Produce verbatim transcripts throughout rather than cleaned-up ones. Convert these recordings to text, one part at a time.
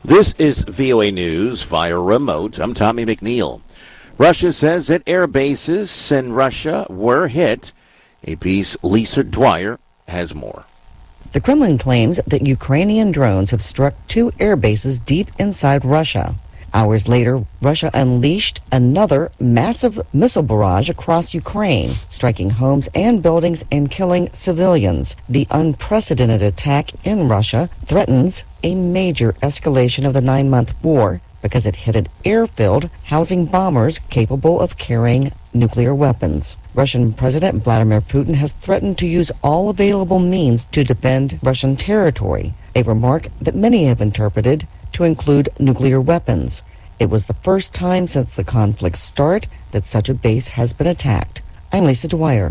This is V O A News via remote. I'm Tommy McNeil. Russia says that air bases in Russia were hit. A P's Lisa Dwyer has more. The Kremlin claims that Ukrainian drones have struck two air bases deep inside Russia. Hours later, Russia unleashed another massive missile barrage across Ukraine, striking homes and buildings and killing civilians. The unprecedented attack in Russia threatens a major escalation of the nine-month war because it hit an airfield housing bombers capable of carrying nuclear weapons. Russian President Vladimir Putin has threatened to use all available means to defend Russian territory, a remark that many have interpreted to include nuclear weapons. It was the first time since the conflict's start that such a base has been attacked. I'm Lisa Dwyer.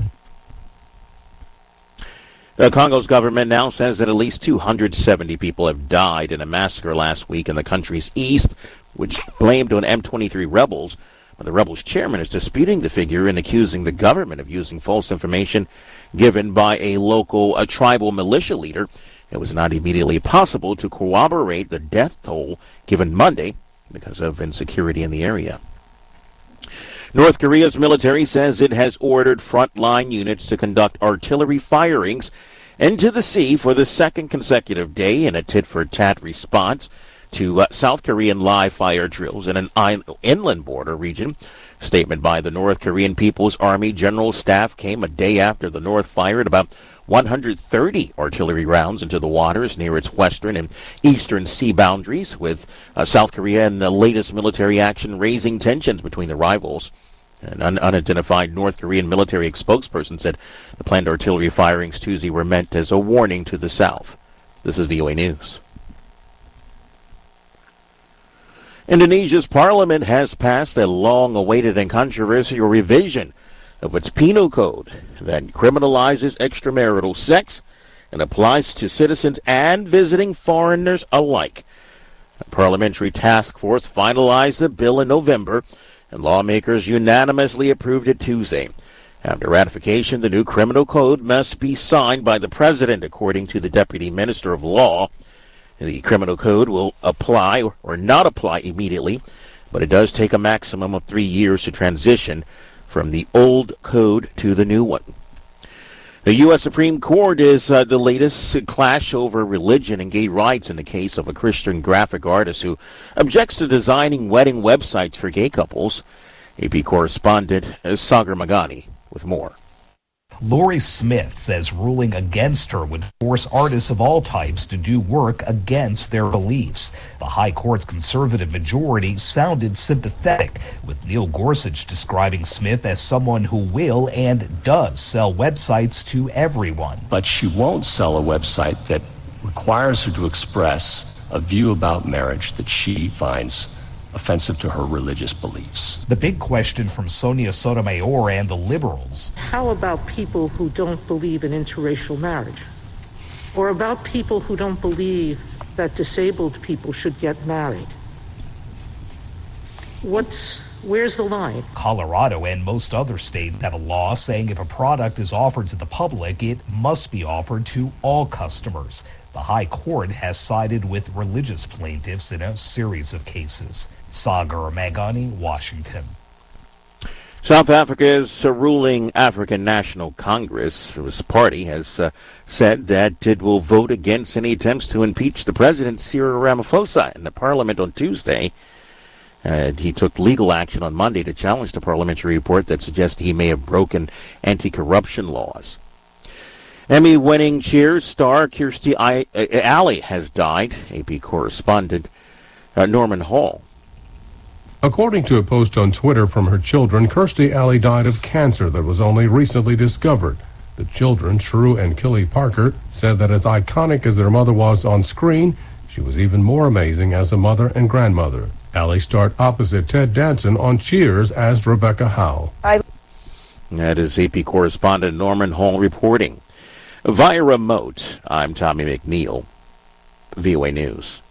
The Congo's government now says that at least two hundred seventy people have died in a massacre last week in the country's east, which blamed on M twenty-three rebels. But the rebels' chairman is disputing the figure and accusing the government of using false information given by a local a tribal militia leader. It was not immediately possible to corroborate the death toll given Monday because of insecurity in the area. North Korea's military says it has ordered frontline units to conduct artillery firings into the sea for the second consecutive day in a tit-for-tat response to uh, South Korean live fire drills in an inland border region. A statement by the North Korean People's Army General Staff came a day after the North fired about one hundred thirty artillery rounds into the waters near its western and eastern sea boundaries, with uh, South Korea and the latest military action raising tensions between the rivals. An un- unidentified North Korean military spokesperson said the planned artillery firings Tuesday were meant as a warning to the South. This is V O A News. Indonesia's parliament has passed a long-awaited and controversial revision of its penal code that criminalizes extramarital sex and applies to citizens and visiting foreigners alike. A parliamentary task force finalized the bill in November, and lawmakers unanimously approved it Tuesday. After ratification, the new criminal code must be signed by the president, according to the Deputy Minister of Law. The criminal code will apply or not apply immediately, but it does take a maximum of three years to transition from the old code to the new one. The U S Supreme Court is uh, the latest clash over religion and gay rights in the case of a Christian graphic artist who objects to designing wedding websites for gay couples. A P correspondent Sagar Magani with more. Lori Smith says ruling against her would force artists of all types to do work against their beliefs. The High Court's conservative majority sounded sympathetic, with Neil Gorsuch describing Smith as someone who will and does sell websites to everyone. But she won't sell a website that requires her to express a view about marriage that she finds offensive to her religious beliefs. The big question from Sonia Sotomayor and the liberals. How about people who don't believe in interracial marriage? Or about people who don't believe that disabled people should get married? What's, where's the line? Colorado and most other states have a law saying if a product is offered to the public, it must be offered to all customers. The High Court has sided with religious plaintiffs in a series of cases. Sagar Magani, Washington. South Africa's uh, ruling African National Congress, whose party has uh, said that it will vote against any attempts to impeach the president, Cyril Ramaphosa, in the parliament on Tuesday. Uh, he took legal action on Monday to challenge the parliamentary report that suggests he may have broken anti-corruption laws. Emmy-winning Cheers star Kirstie I- uh, Alley has died. A P correspondent uh, Norman Hall. According to a post on Twitter from her children, Kirstie Alley died of cancer that was only recently discovered. The children, Shrew and Killy Parker, said that as iconic as their mother was on screen, she was even more amazing as a mother and grandmother. Alley starred opposite Ted Danson on Cheers as Rebecca Howe. I- that is A P correspondent Norman Hall reporting. Via remote, I'm Tommy McNeil, V O A News.